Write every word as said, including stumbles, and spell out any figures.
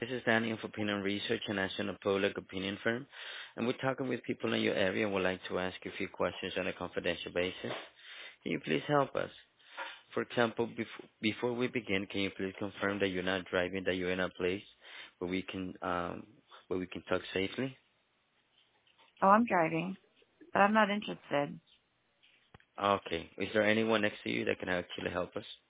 This is Danny of Opinion Research, a national public opinion firm, and we're talking with people in your area and would like to ask you a few questions on a confidential basis. Can you please help us? For example, before, before we begin, can you please confirm that you're not driving, that you're in a place where we can um, where we can talk safely? Oh, I'm driving, but I'm not interested. Okay. Is there anyone next to you that can actually help us?